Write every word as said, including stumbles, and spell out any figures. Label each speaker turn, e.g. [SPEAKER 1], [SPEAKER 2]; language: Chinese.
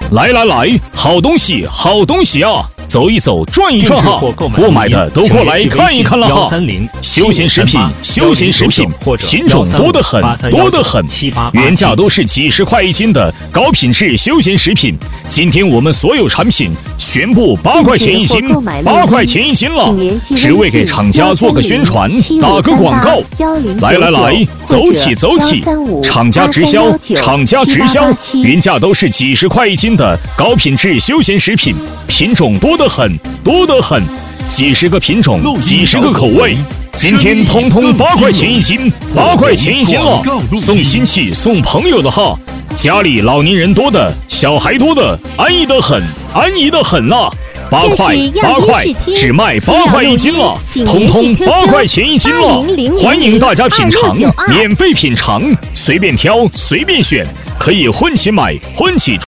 [SPEAKER 1] 来来来，好东西，好东西啊！走一走，转一转哈，不买的都过来看一看了哈。休闲食品，休闲食品，品种多得很，多得很，原价都是几十块一斤的高品质休闲食品。今天我们所有产品全部八块钱一斤，八块钱一斤了，只为给厂家做个宣传，打个广告。来来来，走起走起，厂家直销，厂家直销，原价都是几十块一斤的高品质休闲食品，品种多得很，多得很，几十个品种，几十个口味。今天通通八块钱一斤，八块钱一斤了，送亲戚送朋友的哈，家里老年人多的，小孩多的，安逸得很，安逸得很啊！八块八块，只卖八块一斤了，通通八块钱一斤了，欢迎大家品尝，免费品尝，随便挑，随便选，可以混起买，混起。